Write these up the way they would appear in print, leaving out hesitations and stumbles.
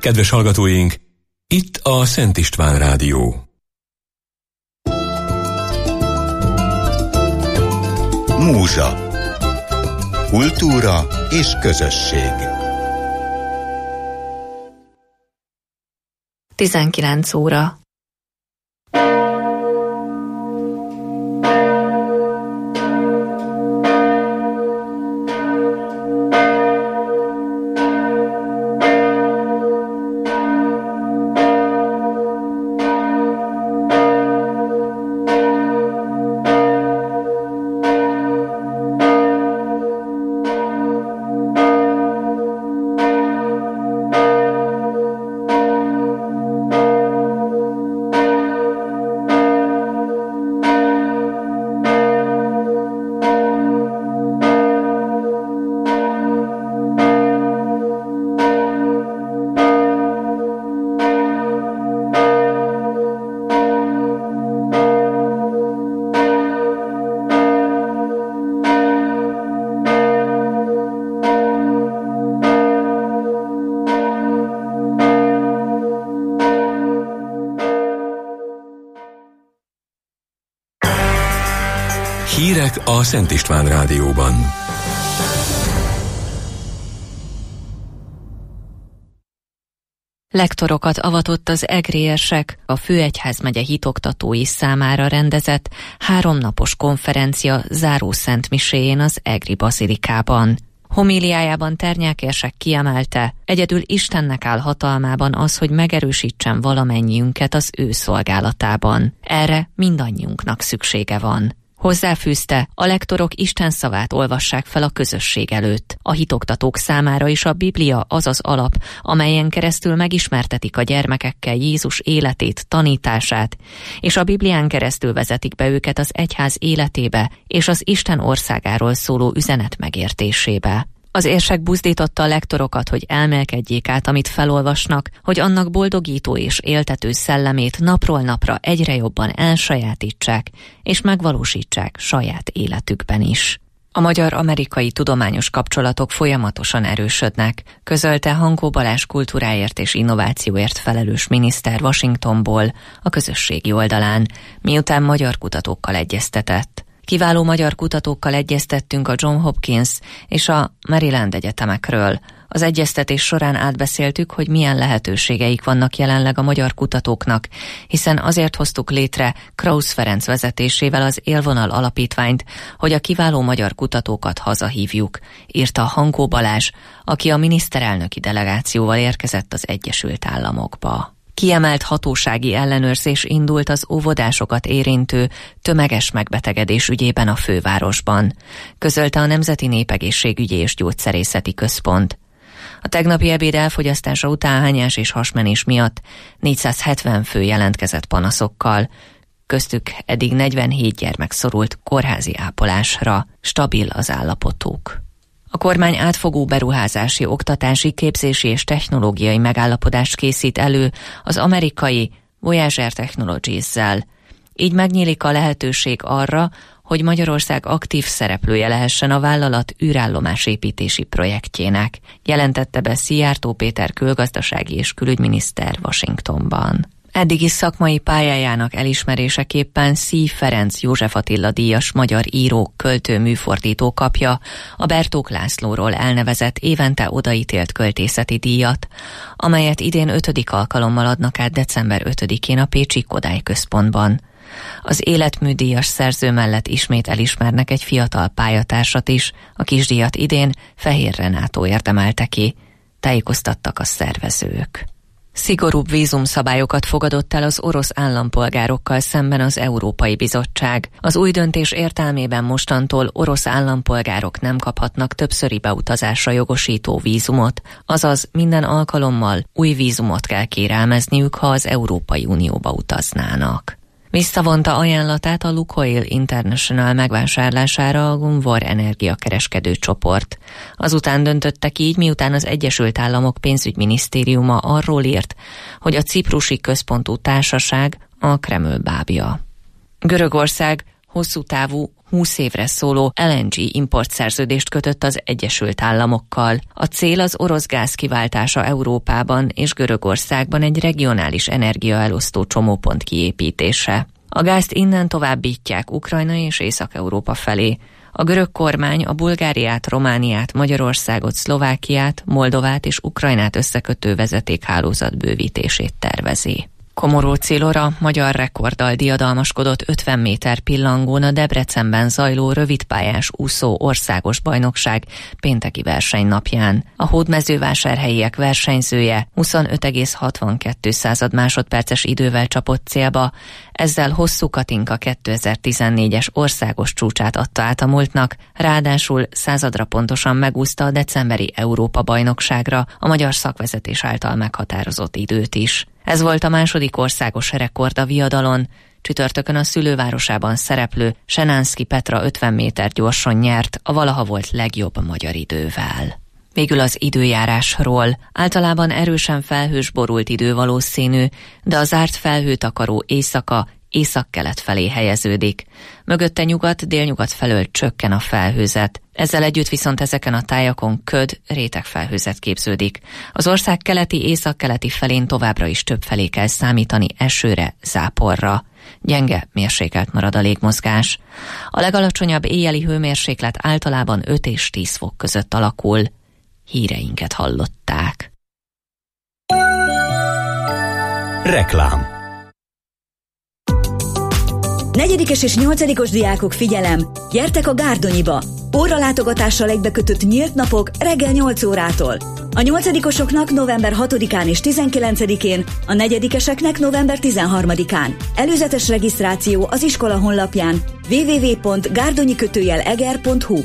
Kedves hallgatóink, itt a Szent István Rádió. Múzsa. Kultúra és közösség. 19 óra. Hírek a Szent István Rádióban. Lektorokat avatott az egri érsek a Főegyházmegye hitoktatói számára rendezett 3 napos konferencia záró szentmiséjén az egri bazilikában. Homíliájában Ternyák érsek kiemelte, egyedül Istennek áll hatalmában az, hogy megerősítsen valamennyiünket az ő szolgálatában. Erre mindannyiunknak szüksége van. Hozzáfűzte, a lektorok Isten szavát olvassák fel a közösség előtt. A hitoktatók számára is a Biblia az az alap, amelyen keresztül megismertetik a gyermekekkel Jézus életét, tanítását, és a Biblián keresztül vezetik be őket az egyház életébe és az Isten országáról szóló üzenet megértésébe. Az érsek buzdította a lektorokat, hogy elmélkedjék át, amit felolvasnak, hogy annak boldogító és éltető szellemét napról napra egyre jobban elsajátítsák és megvalósítsák saját életükben is. A magyar-amerikai tudományos kapcsolatok folyamatosan erősödnek, közölte Hankó Balázs kultúráért és innovációért felelős miniszter Washingtonból a közösségi oldalán, miután magyar kutatókkal egyeztetett. Kiváló magyar kutatókkal egyeztettünk a John Hopkins és a Maryland egyetemekről. Az egyeztetés során átbeszéltük, hogy milyen lehetőségeik vannak jelenleg a magyar kutatóknak, hiszen azért hoztuk létre Krausz Ferenc vezetésével az Élvonal alapítványt, hogy a kiváló magyar kutatókat hazahívjuk, írta Hankó Balázs, aki a miniszterelnöki delegációval érkezett az Egyesült Államokba. Kiemelt hatósági ellenőrzés indult az óvodásokat érintő tömeges megbetegedés ügyében a fővárosban, közölte a Nemzeti Népegészségügyi és Gyógyszerészeti Központ. A tegnapi ebéd elfogyasztása után hányás és hasmenés miatt 470 fő jelentkezett panaszokkal, köztük eddig 47 gyermek szorult kórházi ápolásra, stabil az állapotuk. A kormány átfogó beruházási, oktatási, képzési és technológiai megállapodást készít elő az amerikai Voyager Technologies-zel. Így megnyílik a lehetőség arra, hogy Magyarország aktív szereplője lehessen a vállalat űrállomásépítési projektjének, jelentette be Szijjártó Péter külgazdasági és külügyminiszter Washingtonban. Eddigi szakmai pályájának elismeréseképpen Szíj Ferenc József Attila díjas magyar író, költő, műfordító kapja a Bertók Lászlóról elnevezett évente odaítélt költészeti díjat, amelyet idén 5. alkalommal adnak át december 5-én a Pécsi Kodály Központban. Az életműdíjas szerző mellett ismét elismernek egy fiatal pályatársat is, a kisdíjat idén Fehér Renátó érdemelte ki, tájékoztattak a szervezők. Szigorúbb vízumszabályokat fogadott el az orosz állampolgárokkal szemben az Európai Bizottság. Az új döntés értelmében mostantól orosz állampolgárok nem kaphatnak többszöri beutazásra jogosító vízumot, azaz minden alkalommal új vízumot kell kérelmezniük, ha az Európai Unióba utaznának. Visszavonta ajánlatát a Lukoil International megvásárlására a Gunvor energiakereskedő csoport. Azután döntöttek így, miután az Egyesült Államok pénzügyminisztériuma arról írt, hogy a ciprusi központú társaság a Kreml bábja. Görögország hosszú távú 20 évre szóló LNG importszerződést kötött az Egyesült Államokkal. A cél az orosz gáz kiváltása Európában és Görögországban egy regionális energiaelosztó csomópont kiépítése. A gázt innen továbbítják Ukrajna és Észak-Európa felé. A görög kormány a Bulgáriát, Romániát, Magyarországot, Szlovákiát, Moldovát és Ukrajnát összekötő vezetékhálózat bővítését tervezi. Komoróci Lora magyar rekorddal diadalmaskodott 50 méter pillangón a Debrecenben zajló rövidpályás úszó országos bajnokság pénteki versenynapján. A hódmezővásárhelyiek versenyzője 25,62 másodperces idővel csapott célba, ezzel Hosszú Katinka 2014-es országos csúcsát adta át a múltnak, ráadásul századra pontosan megúszta a decemberi Európa-bajnokságra a magyar szakvezetés által meghatározott időt is. Ez volt a második országos rekord a viadalon. Csütörtökön a szülővárosában szereplő Senánszky Petra 50 méter gyorson nyert a valaha volt legjobb magyar idővel. Végül az időjárásról. Általában erősen felhős borult idő valószínű, de a zárt felhőtakaró éjszaka északkelet felé helyeződik. Mögötte nyugat-délnyugat felől csökken a felhőzet. Ezzel együtt viszont ezeken a tájakon köd, rétegfelhőzet képződik. Az ország keleti, északkeleti felén továbbra is többfelé kell számítani esőre, záporra. Gyenge, mérsékelt marad a légmozgás. A legalacsonyabb éjjeli hőmérséklet általában 5 és 10 fok között alakul. Híreinket hallották. Reklám. 4. és 8. diákok, figyelem! Gyertek a Gárdonyiba! Óralátogatással egybekötött nyílt napok reggel 8 órától. A 8-osoknak november 6-án és 19-én, a 4-eseknek november 13-án. Előzetes regisztráció az iskola honlapján www.gárdonyi-eger.hu.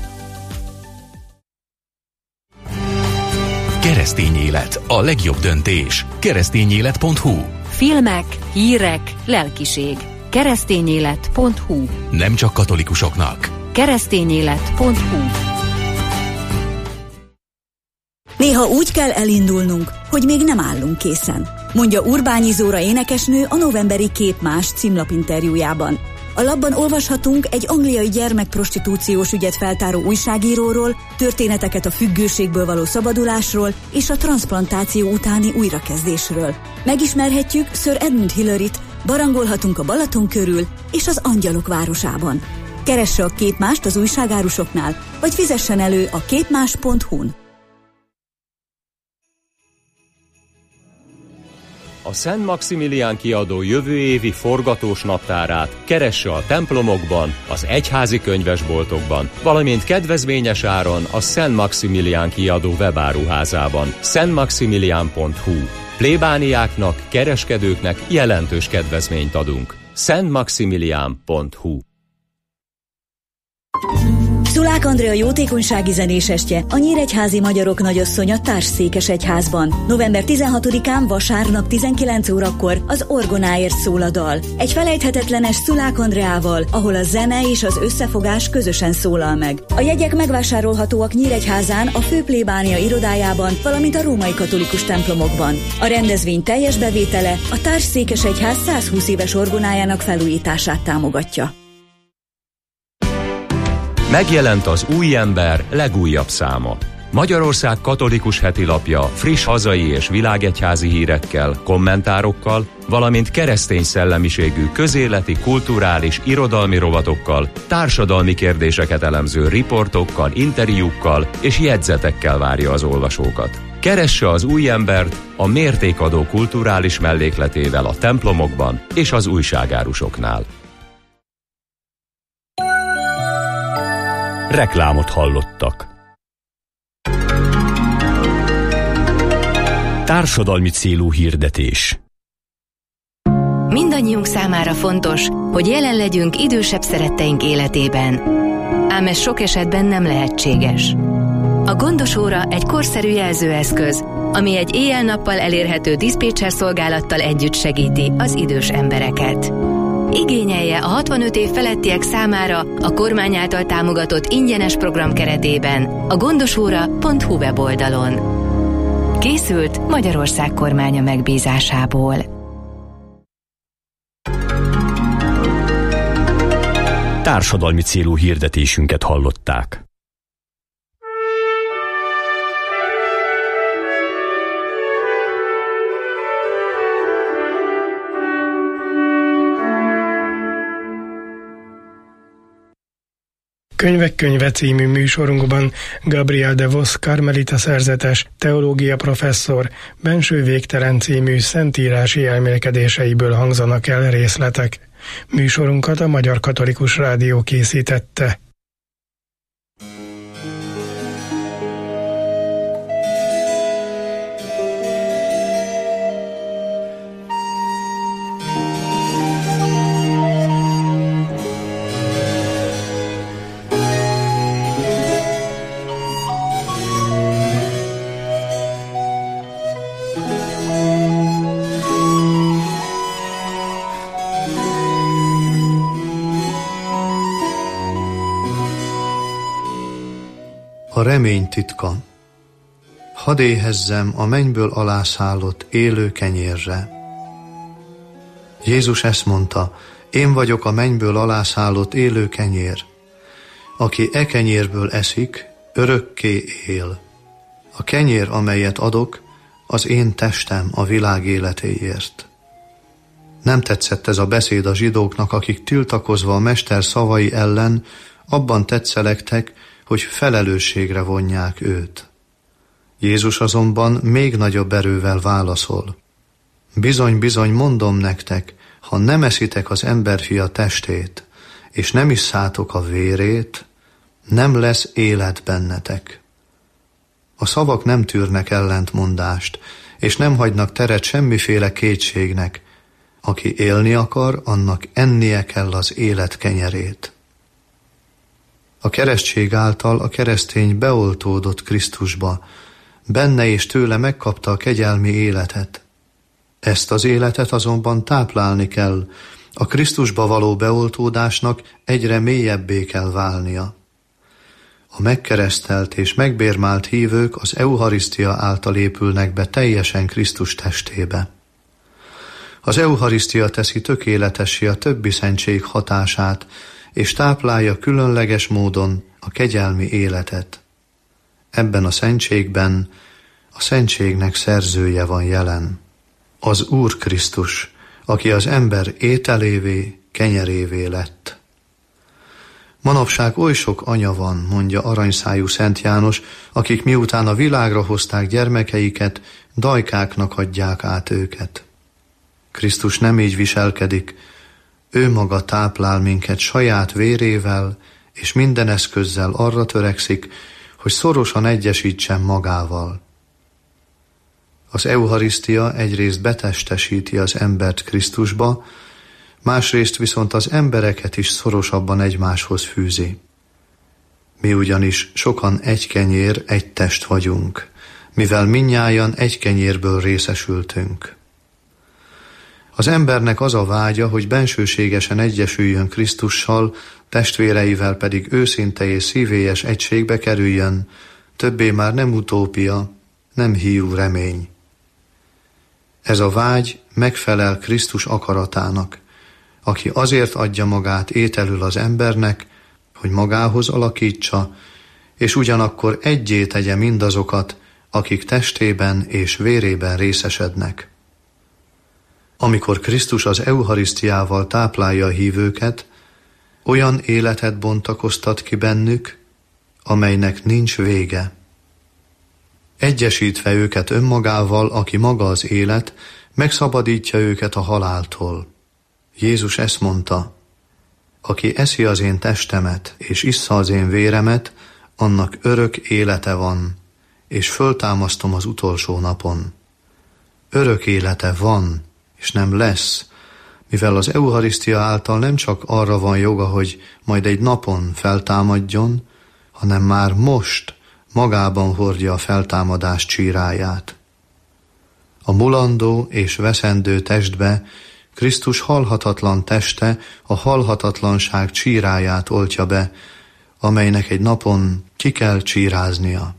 Keresztény élet, a legjobb döntés. Keresztényélet.hu. Filmek, hírek, lelkiség. Keresztényélet.hu. Nem csak katolikusoknak. Keresztényélet.hu. Néha úgy kell elindulnunk, hogy még nem állunk készen, mondja Urbányi Zóra énekesnő a novemberi Képmás címlapinterjújában. A lapban olvashatunk egy angliai gyermekprostitúciós ügyet feltáró újságíróról, történeteket a függőségből való szabadulásról és a transzplantáció utáni újrakezdésről. Megismerhetjük Sir Edmund Hillaryt, barangolhatunk a Balaton körül és az Angyalok városában. Keresse a Képmást az újságárusoknál, vagy fizessen elő a képmás.hu-n. A Szent Maximilián kiadó jövő évi forgatós naptárát keresse a templomokban, az egyházi könyvesboltokban, valamint kedvezményes áron a Szent Maximilián kiadó webáruházában, szentmaximilián.hu. Plébániáknak, kereskedőknek jelentős kedvezményt adunk. szentmaximilián.hu. Szulák Andrea jótékonysági zenésestje, a Nyíregyházi Magyarok Nagyasszonya Társszékesegyházban. November 16-án vasárnap 19 órakor az orgonáért szól a dal. Egy felejthetetlenes Szulák Andreával, ahol a zene és az összefogás közösen szólal meg. A jegyek megvásárolhatóak Nyíregyházán, a Főplébánia irodájában, valamint a római katolikus templomokban. A rendezvény teljes bevétele a Társszékesegyház 120 éves orgonájának felújítását támogatja. Megjelent az Új Ember legújabb száma. Magyarország katolikus hetilapja friss hazai és világegyházi hírekkel, kommentárokkal, valamint keresztény szellemiségű közéleti, kulturális, irodalmi rovatokkal, társadalmi kérdéseket elemző riportokkal, interjúkkal és jegyzetekkel várja az olvasókat. Keresse az Új Embert a mértékadó kulturális mellékletével a templomokban és az újságárusoknál. Reklámot hallottak. Társadalmi célú hirdetés. Mindannyiunk számára fontos, hogy jelen legyünk idősebb szeretteink életében. Ám ez sok esetben nem lehetséges. A gondos óra egy korszerű jelzőeszköz, ami egy éjjel-nappal elérhető diszpécser szolgálattal együtt segíti az idős embereket. Igényelje a 65 év felettiek számára a kormány által támogatott ingyenes program keretében a gondosóra.hu weboldalon. Készült Magyarország kormánya megbízásából. Társadalmi célú hirdetésünket hallották. Könyvek könyve című műsorunkban Gabriel de Vos karmelita szerzetes, teológia professzor Benső végtelen című szentírási elmélkedéseiből hangzanak el részletek. Műsorunkat a Magyar Katolikus Rádió készítette. A remény titka. Hadd éhezzem a mennyből alászállott élő kenyérre. Jézus ezt mondta, én vagyok a mennyből alászállott élő kenyér. Aki e kenyérből eszik, örökké él. A kenyér, amelyet adok, az én testem a világ életéért. Nem tetszett ez a beszéd a zsidóknak, akik tiltakozva a mester szavai ellen abban tetszelegtek, hogy felelősségre vonják őt. Jézus azonban még nagyobb erővel válaszol. Bizony, bizony, mondom nektek, ha nem eszitek az emberfia testét, és nem isszátok a vérét, nem lesz élet bennetek. A szavak nem tűrnek ellentmondást, és nem hagynak teret semmiféle kétségnek. Aki élni akar, annak ennie kell az élet kenyerét. A keresztség által a keresztény beoltódott Krisztusba, benne és tőle megkapta a kegyelmi életet. Ezt az életet azonban táplálni kell, a Krisztusba való beoltódásnak egyre mélyebbé kell válnia. A megkeresztelt és megbérmált hívők az eucharisztia által épülnek be teljesen Krisztus testébe. Az eucharisztia teszi tökéletessé a többi szentség hatását, és táplálja különleges módon a kegyelmi életet. Ebben a szentségben a szentségnek szerzője van jelen. Az Úr Krisztus, aki az ember ételévé, kenyerévé lett. Manapság oly sok anya van, mondja aranyszájú Szent János, akik miután a világra hozták gyermekeiket, dajkáknak adják át őket. Krisztus nem így viselkedik, ő maga táplál minket saját vérével, és minden eszközzel arra törekszik, hogy szorosan egyesítsen magával. Az eucharisztia egyrészt betestesíti az embert Krisztusba, másrészt viszont az embereket is szorosabban egymáshoz fűzi. Mi ugyanis sokan egy kenyér, egy test vagyunk, mivel mindnyájan egy kenyérből részesültünk. Az embernek az a vágya, hogy bensőségesen egyesüljön Krisztussal, testvéreivel pedig őszinte és szívélyes egységbe kerüljön, többé már nem utópia, nem hiú remény. Ez a vágy megfelel Krisztus akaratának, aki azért adja magát ételül az embernek, hogy magához alakítsa, és ugyanakkor egyé tegye mindazokat, akik testében és vérében részesednek. Amikor Krisztus az eucharisztiával táplálja a hívőket, olyan életet bontakoztat ki bennük, amelynek nincs vége. Egyesítve őket önmagával, aki maga az élet, megszabadítja őket a haláltól. Jézus ezt mondta, aki eszi az én testemet és issza az én véremet, annak örök élete van, és föltámasztom az utolsó napon. Örök élete van, és nem lesz, mivel az eucharisztia által nem csak arra van joga, hogy majd egy napon feltámadjon, hanem már most magában hordja a feltámadás csíráját. A mulandó és veszendő testbe Krisztus halhatatlan teste a halhatatlanság csíráját oltja be, amelynek egy napon ki kell csíráznia.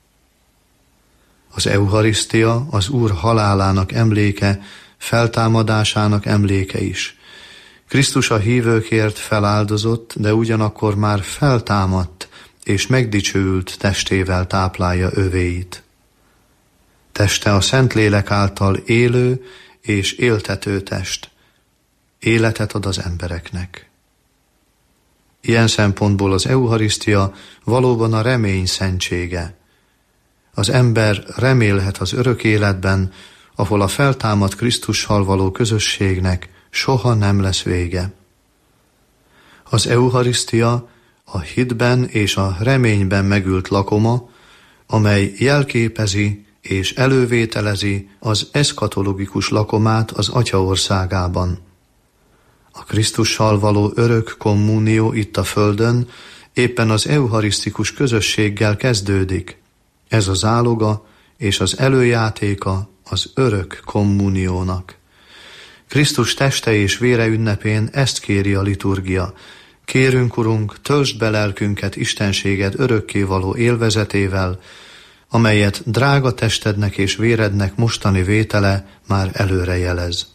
Az eucharisztia az Úr halálának emléke, feltámadásának emléke is, Krisztus a hívőkért feláldozott, de ugyanakkor már feltámadt és megdicsőült testével táplálja övéit. Teste a Szentlélek által élő és éltető test. Életet ad az embereknek. Ilyen szempontból az eucharisztia valóban a remény szentsége. Az ember remélhet az örök életben, ahol a feltámadt Krisztussal való közösségnek soha nem lesz vége. Az eucharisztia a hitben és a reményben megült lakoma, amely jelképezi és elővételezi az eszkatológikus lakomát az Atya országában. A Krisztussal való örök kommunió itt a földön éppen az eucharisztikus közösséggel kezdődik. Ez a záloga és az előjátéka az örök kommuniónak. Krisztus teste és vére ünnepén ezt kéri a liturgia. Kérünk, Urunk, töltsd be lelkünket istenséged örökkévaló élvezetével, amelyet drága testednek és vérednek mostani vétele már előre jelez.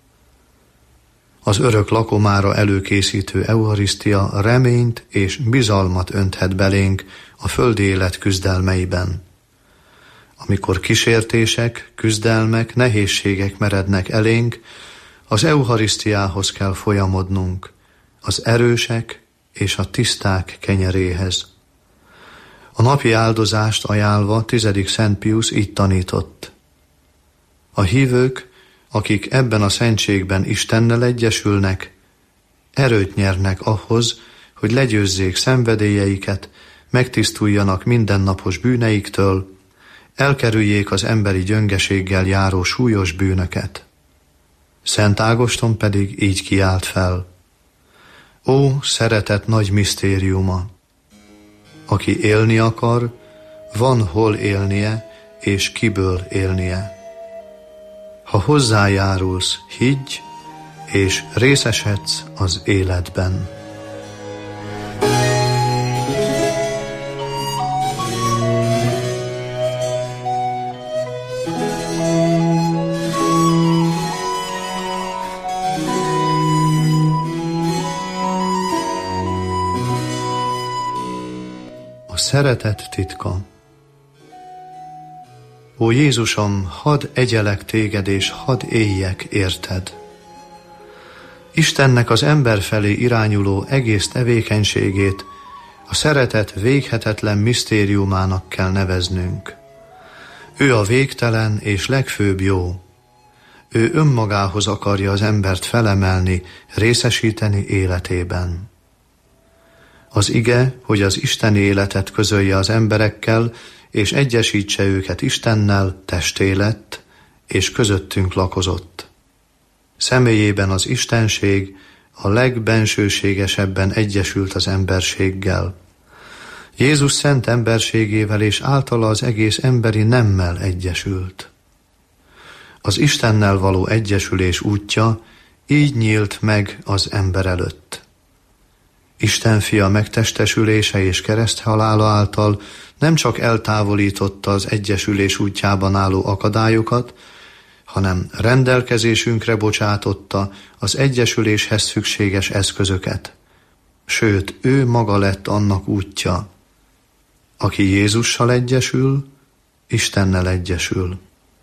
Az örök lakomára előkészítő eucharisztia reményt és bizalmat önthet belénk a földi élet küzdelmeiben. Amikor kísértések, küzdelmek, nehézségek merednek elénk, az eucharisztiához kell folyamodnunk, az erősek és a tiszták kenyeréhez. A napi áldozást ajánlva 10. Szent Piusz így tanított. A hívők, akik ebben a szentségben Istennel egyesülnek, erőt nyernek ahhoz, hogy legyőzzék szenvedélyeiket, megtisztuljanak mindennapos bűneiktől, elkerüljék az emberi gyöngeséggel járó súlyos bűnöket. Szent Ágoston pedig így kiált fel. Ó, szeretet nagy misztériuma! Aki élni akar, van hol élnie, és kiből élnie. Ha hozzájárulsz, higgy, és részesedsz az életben. A szeretet titka. Ó Jézusom, hadd egyelek téged, és hadd éljek érted. Istennek az ember felé irányuló egész tevékenységét a szeretet véghetetlen misztériumának kell neveznünk. Ő a végtelen és legfőbb jó. Ő önmagához akarja az embert felemelni, részesíteni életében. Az ige, hogy az isteni életet közölje az emberekkel, és egyesítse őket Istennel, testé lett, és közöttünk lakozott. Személyében az istenség a legbensőségesebben egyesült az emberséggel. Jézus szent emberségével és általa az egész emberi nemmel egyesült. Az Istennel való egyesülés útja így nyílt meg az ember előtt. Isten fia megtestesülése és kereszthalála által nem csak eltávolította az egyesülés útjában álló akadályokat, hanem rendelkezésünkre bocsátotta az egyesüléshez szükséges eszközöket. Sőt, ő maga lett annak útja. Aki Jézussal egyesül, Istennel egyesül.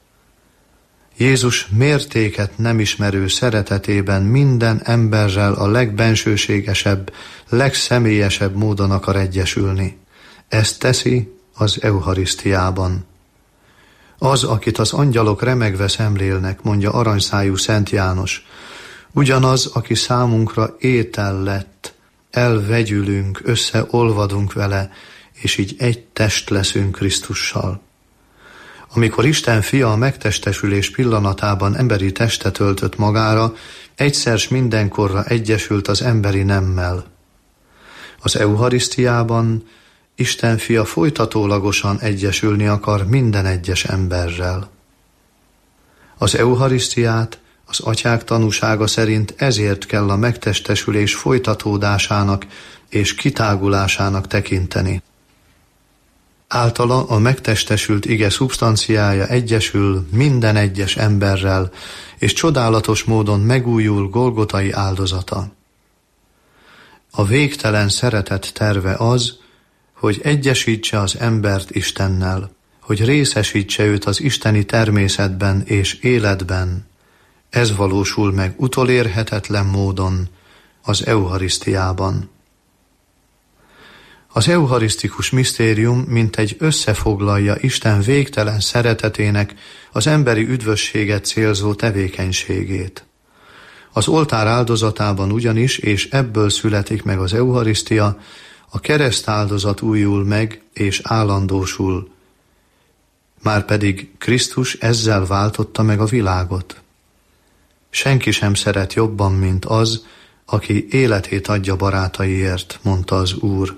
Jézus mértéket nem ismerő szeretetében minden emberrel a legbensőségesebb, legszemélyesebb módon akar egyesülni. Ezt teszi az eucharisztiában. Az, akit az angyalok remegve szemlélnek, mondja aranyszájú Szent János, ugyanaz, aki számunkra étel lett, elvegyülünk, összeolvadunk vele, és így egy test leszünk Krisztussal. Amikor Isten fia a megtestesülés pillanatában emberi testet öltött magára, egyszer s mindenkorra egyesült az emberi nemmel. Az eucharisztiában Isten fia folytatólagosan egyesülni akar minden egyes emberrel. Az eucharisztiát az atyák tanúsága szerint ezért kell a megtestesülés folytatódásának és kitágulásának tekinteni. Általa a megtestesült ige szubstanciája egyesül minden egyes emberrel, és csodálatos módon megújul Golgotai áldozata. A végtelen szeretet terve az, hogy egyesítse az embert Istennel, hogy részesítse őt az isteni természetben és életben. Ez valósul meg utolérhetetlen módon az eucharisztiában. Az eucharisztikus misztérium mintegy összefoglalja Isten végtelen szeretetének az emberi üdvösséget célzó tevékenységét. Az oltár áldozatában ugyanis, és ebből születik meg az eucharisztia, a keresztáldozat újul meg és állandósul, márpedig Krisztus ezzel váltotta meg a világot. Senki sem szeret jobban, mint az, aki életét adja barátaiért, mondta az Úr.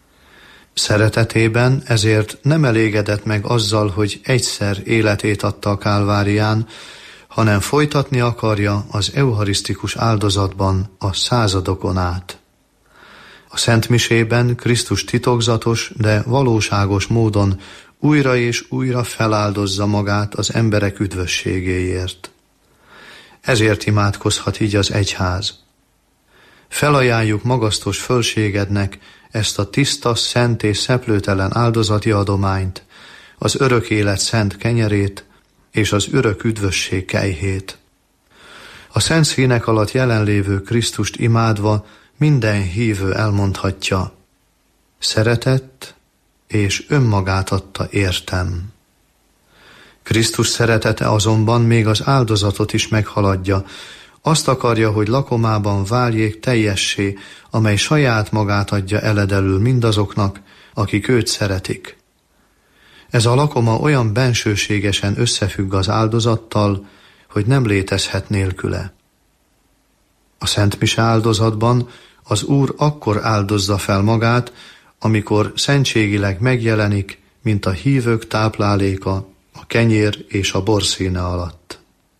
Szeretetében ezért nem elégedett meg azzal, hogy egyszer életét adta a Kálvárián, hanem folytatni akarja az eucharisztikus áldozatban a századokon át. A szentmisében Krisztus titokzatos, de valóságos módon újra és újra feláldozza magát az emberek üdvösségéért. Ezért imádkozhat így az egyház. Felajánljuk magasztos fölségednek ezt a tiszta, szent és szeplőtelen áldozati adományt, az örök élet szent kenyerét és az örök üdvösség kejhét. A szent színek alatt jelenlévő Krisztust imádva minden hívő elmondhatja: szeretett és önmagát adta értem. Krisztus szeretete azonban még az áldozatot is meghaladja. Azt akarja, hogy lakomában váljék teljessé, amely saját magát adja eledelül mindazoknak, akik őt szeretik. Ez a lakoma olyan bensőségesen összefügg az áldozattal, hogy nem létezhet nélküle. A szentmise áldozatban az Úr akkor áldozza fel magát, amikor szentségileg megjelenik, mint a hívők tápláléka a kenyér és a bor színe alatt.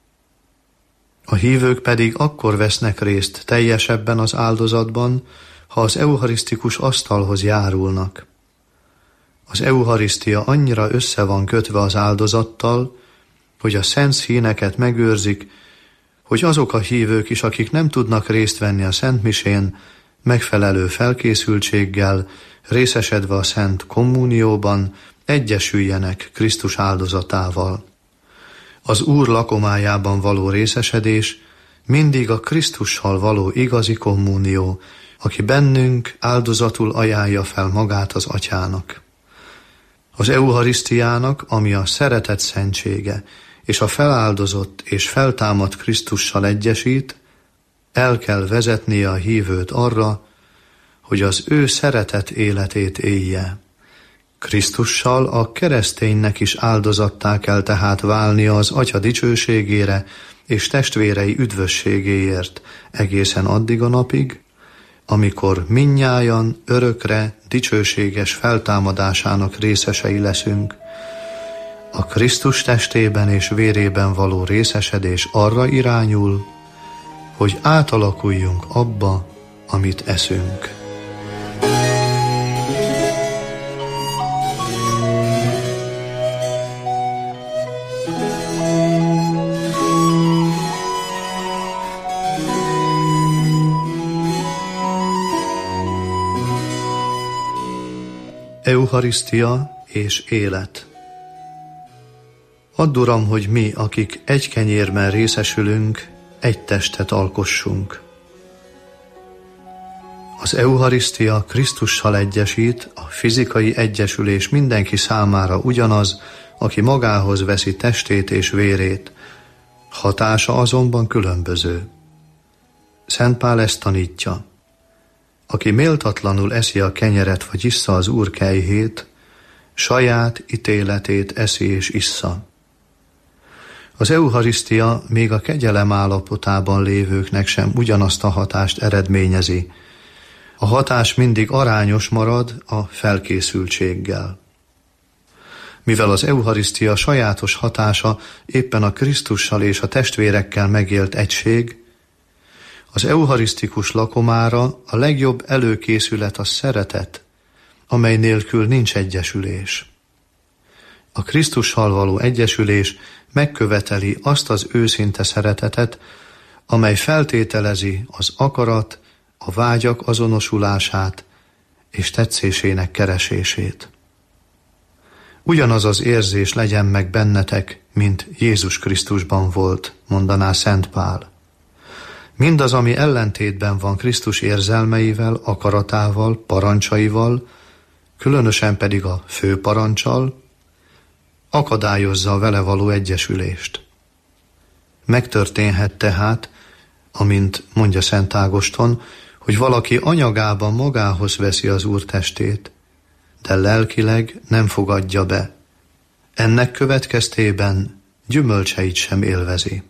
A hívők pedig akkor vesznek részt teljesebben az áldozatban, ha az eucharisztikus asztalhoz járulnak. Az eucharisztia annyira össze van kötve az áldozattal, hogy a szent színeket megőrzik, hogy azok a hívők is, akik nem tudnak részt venni a szentmisén, megfelelő felkészültséggel, részesedve a szent kommunióban, egyesüljenek Krisztus áldozatával. Az Úr lakomájában való részesedés mindig a Krisztussal való igazi kommunió, aki bennünk áldozatul ajánlja fel magát az Atyának. Az eucharisztiának, ami a szeretet szentsége, és a feláldozott és feltámadt Krisztussal egyesít, el kell vezetnie a hívőt arra, hogy az ő szeretet életét élje. Krisztussal a kereszténynek is áldozattá kell tehát válnia az Atya dicsőségére és testvérei üdvösségéért egészen addig a napig, amikor mindnyájan örökre dicsőséges feltámadásának részesei leszünk. A Krisztus testében és vérében való részesedés arra irányul, hogy átalakuljunk abba, amit eszünk. Eucharisztia és élet. Add, Uram, hogy mi, akik egy kenyérben részesülünk, egy testet alkossunk. Az eucharisztia Krisztussal egyesít, a fizikai egyesülés mindenki számára ugyanaz, aki magához veszi testét és vérét, hatása azonban különböző. Szent Pál ezt tanítja: aki méltatlanul eszi a kenyeret vagy issza az Úr kejhét, saját ítéletét eszi és issza. Az eucharisztia még a kegyelem állapotában lévőknek sem ugyanazt a hatást eredményezi. A hatás mindig arányos marad a felkészültséggel. Mivel az eucharisztia sajátos hatása éppen a Krisztussal és a testvérekkel megélt egység, az eucharisztikus lakomára a legjobb előkészület a szeretet, amely nélkül nincs egyesülés. A Krisztussal való egyesülés megköveteli azt az őszinte szeretetet, amely feltételezi az akarat, a vágyak azonosulását és tetszésének keresését. Ugyanaz az érzés legyen meg bennetek, mint Jézus Krisztusban volt, mondaná Szent Pál. Mindaz, ami ellentétben van Krisztus érzelmeivel, akaratával, parancsaival, különösen pedig a főparancsal, akadályozza a vele való egyesülést. Megtörténhet tehát, amint mondja Szent Ágoston, hogy valaki anyagában magához veszi az Úr testét, de lelkileg nem fogadja be. Ennek következtében gyümölcseit sem élvezi.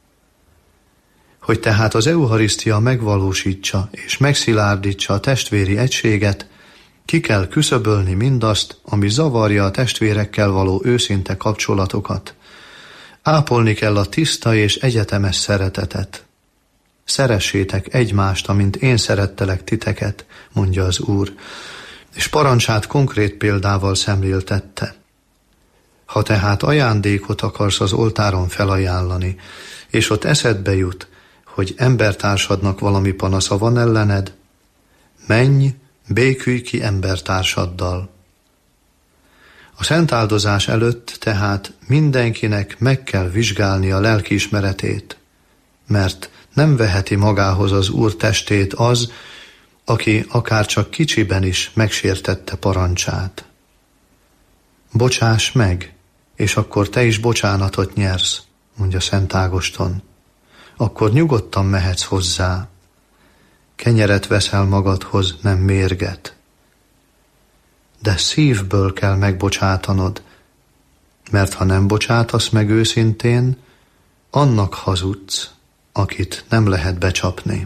Hogy tehát az eucharisztia megvalósítsa és megszilárdítsa a testvéri egységet, ki kell küszöbölni mindazt, ami zavarja a testvérekkel való őszinte kapcsolatokat. Ápolni kell a tiszta és egyetemes szeretetet. Szeressétek egymást, amint én szerettelek titeket, mondja az Úr, és parancsát konkrét példával szemléltette. Ha tehát ajándékot akarsz az oltáron felajánlani, és ott eszedbe jut, hogy embertársadnak valami panasza van ellened, menj, békülj ki embertársaddal. A szentáldozás előtt tehát mindenkinek meg kell vizsgálni a lelkiismeretét, mert nem veheti magához az Úr testét az, aki akár csak kicsiben is megsértette parancsát. Bocsáss meg, és akkor te is bocsánatot nyersz, mondja Szent Ágoston. Akkor nyugodtan mehetsz hozzá. Kenyeret veszel magadhoz, nem mérget. De szívből kell megbocsátanod, mert ha nem bocsátasz meg őszintén, annak hazudsz, akit nem lehet becsapni.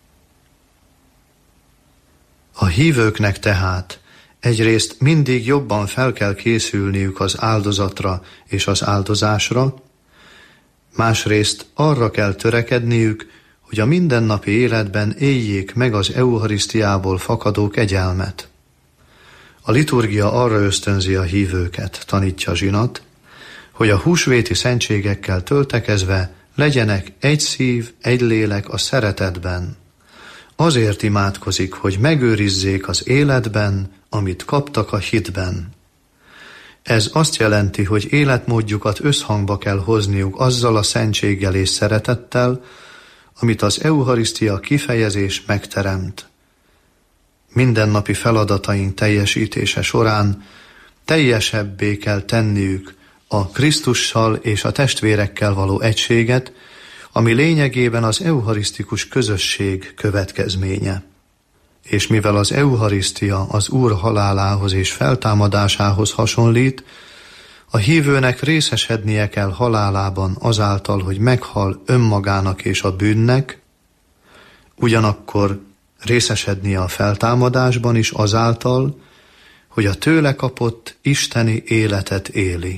A hívőknek tehát egyrészt mindig jobban fel kell készülniük az áldozatra és az áldozásra, másrészt arra kell törekedniük, hogy a mindennapi életben éljék meg az eucharisztiából fakadó kegyelmet. A liturgia arra ösztönzi a hívőket, tanítja Zsinat, hogy a húsvéti szentségekkel töltekezve legyenek egy szív, egy lélek a szeretetben. Azért imádkozik, hogy megőrizzék az életben, amit kaptak a hitben. Ez azt jelenti, hogy életmódjukat összhangba kell hozniuk azzal a szentséggel és szeretettel, amit az eucharisztia kifejezés megteremt. Mindennapi feladataink teljesítése során teljesebbé kell tenniük a Krisztussal és a testvérekkel való egységet, ami lényegében az eucharisztikus közösség következménye. És mivel az eucharisztia az Úr halálához és feltámadásához hasonlít, a hívőnek részesednie kell halálában azáltal, hogy meghal önmagának és a bűnnek, ugyanakkor részesednie a feltámadásban is azáltal, hogy a tőle kapott isteni életet éli.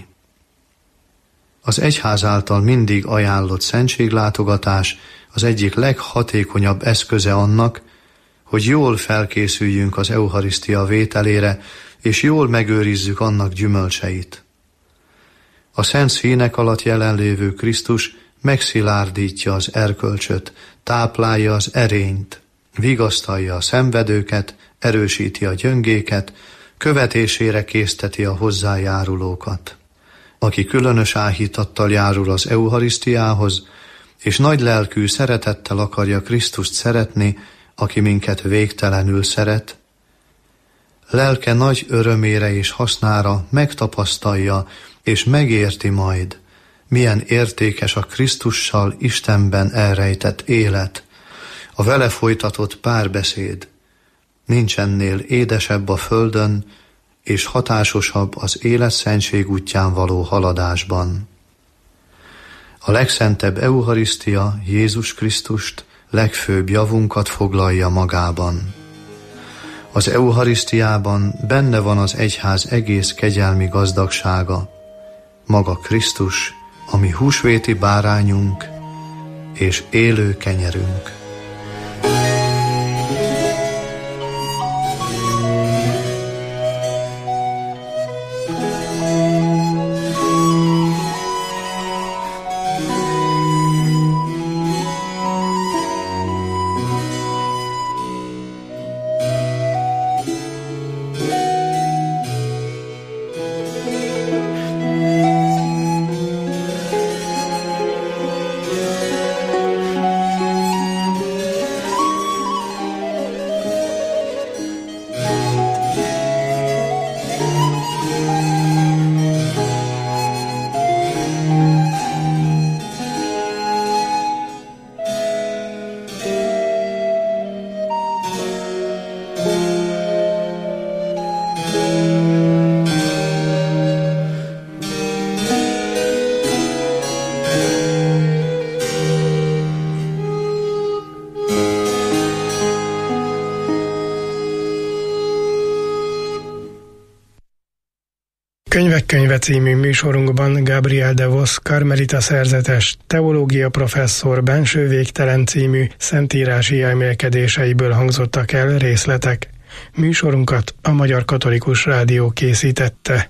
Az egyház által mindig ajánlott szentséglátogatás az egyik leghatékonyabb eszköze annak, hogy jól felkészüljünk az eucharisztia vételére, és jól megőrizzük annak gyümölcseit. A szent színek alatt jelenlévő Krisztus megszilárdítja az erkölcsöt, táplálja az erényt, vigasztalja a szenvedőket, erősíti a gyöngéket, követésére készteti a hozzájárulókat. Aki különös áhítattal járul az eucharisztiához, és nagy lelkű szeretettel akarja Krisztust szeretni, aki minket végtelenül szeret, lelke nagy örömére és hasznára megtapasztalja és megérti majd, milyen értékes a Krisztussal Istenben elrejtett élet, a vele folytatott párbeszéd. Nincs ennél édesebb a földön, és hatásosabb az élet szentség útján való haladásban. A legszentebb eucharisztia Jézus Krisztust, legfőbb javunkat foglalja magában. Az eucharisztiában benne van az egyház egész kegyelmi gazdagsága, maga Krisztus, a mi húsvéti bárányunk és élő kenyerünk. című műsorunkban Gabriel de Vos karmelita szerzetes, teológia professzor Benső végtelen című szentírási elmélkedéseiből hangzottak el részletek. Műsorunkat a Magyar Katolikus Rádió készítette.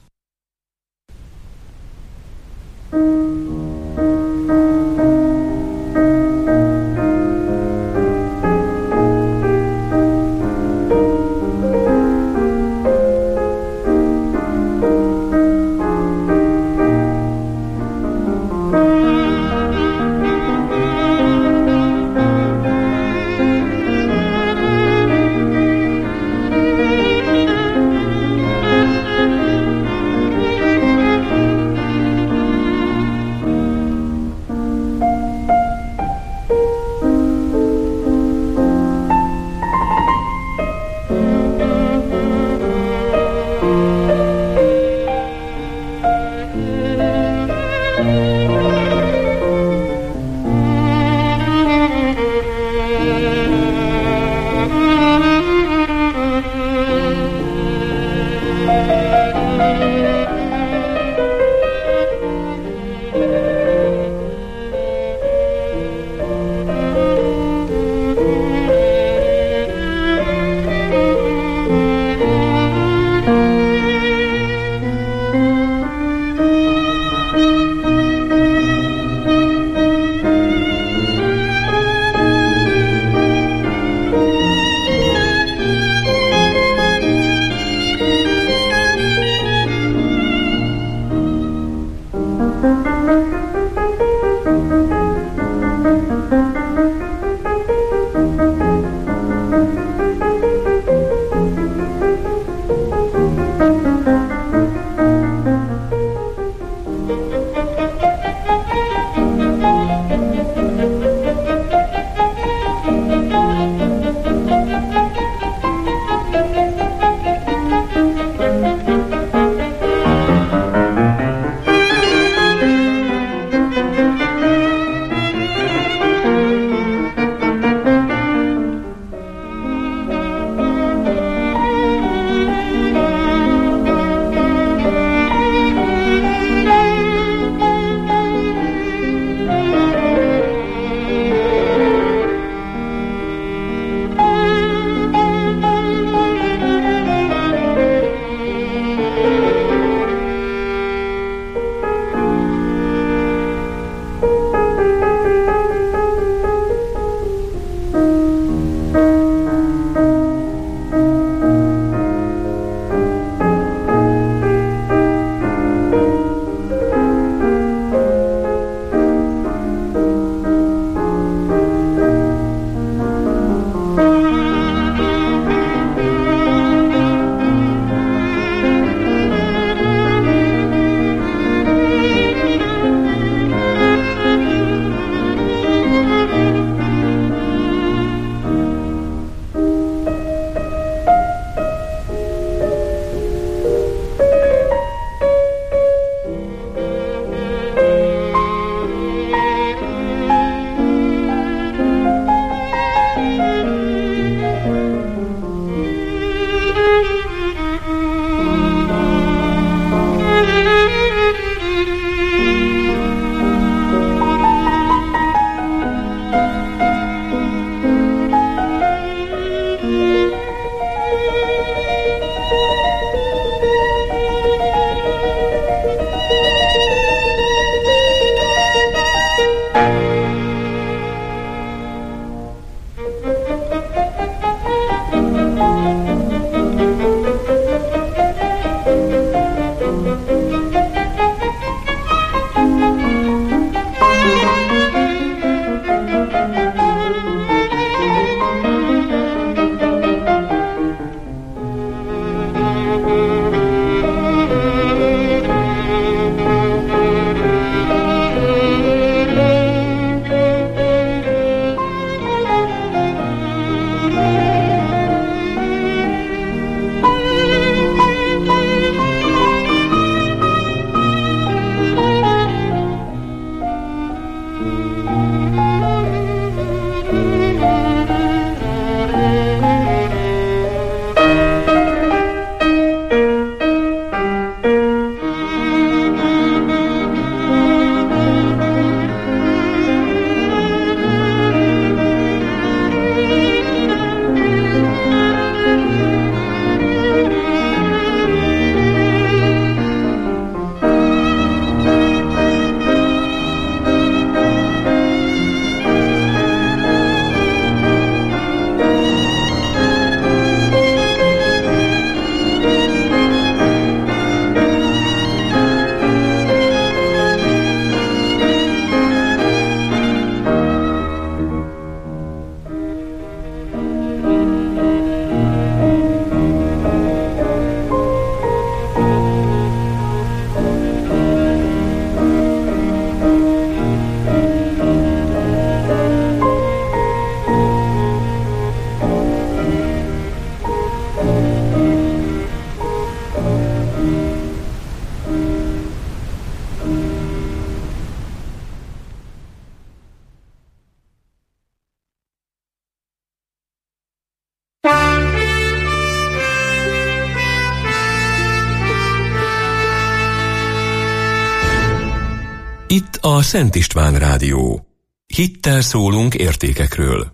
Itt a Szent István Rádió. Hittel szólunk értékekről.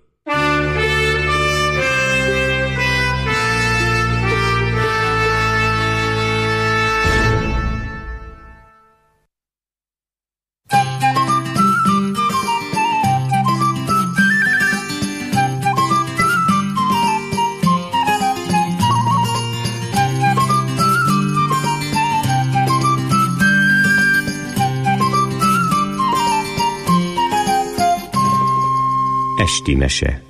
Esti mese.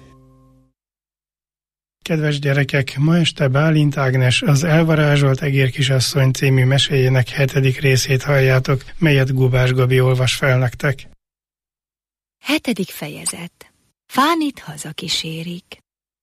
Kedves gyerekek, ma este Bálint Ágnes az Elvarázsolt Egérkisasszony című meséjének 7. részét halljátok, melyet Gubás Gabi olvas fel nektek. 7. fejezet. Fánit hazakísérik.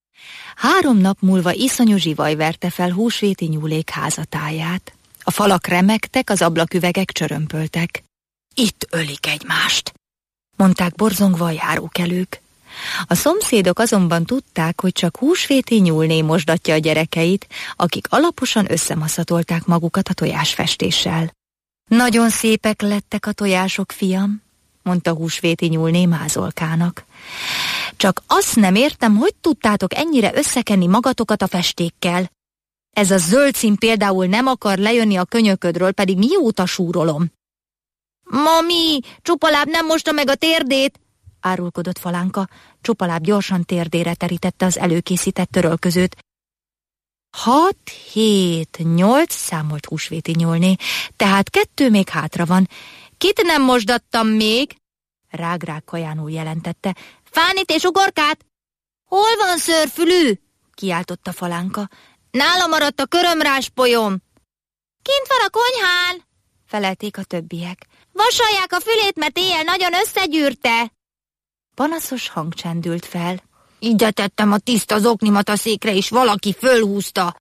3 nap múlva iszonyú zsivaj verte fel húsvéti nyúlék házatáját. A falak remegtek, az ablaküvegek csörömpöltek. Itt ölik egymást, mondták borzongva a járókelők. A szomszédok azonban tudták, hogy csak húsvéti nyúlné mosdatja a gyerekeit, akik alaposan összemaszatolták magukat a tojásfestéssel. Nagyon szépek lettek a tojások, fiam, mondta húsvéti nyúlné mázolkának. Csak azt nem értem, hogy tudtátok ennyire összekenni magatokat a festékkel. Ez a zöld szín például nem akar lejönni a könyöködről, pedig mióta súrolom. Mami, Csupaláb nem mosta meg a térdét, árulkodott Falánka. Csupaláb gyorsan térdére terítette az előkészített törölközőt. 6, 7, 8 számolt húsvéti nyúlné, tehát 2 még hátra van. Kit nem mosdattam még? Rág kajánul jelentette. Fánit és Ugorkát? Hol van Szőrfülű? Kiáltotta Falánka. Nála maradt a körömráspolyom. Kint van a konyhán, felelték a többiek. Vasalják a fülét, mert éjjel nagyon összegyűrte. Panaszos hang csendült fel. Ide tettem a tiszta zoknimat a székre, és valaki fölhúzta.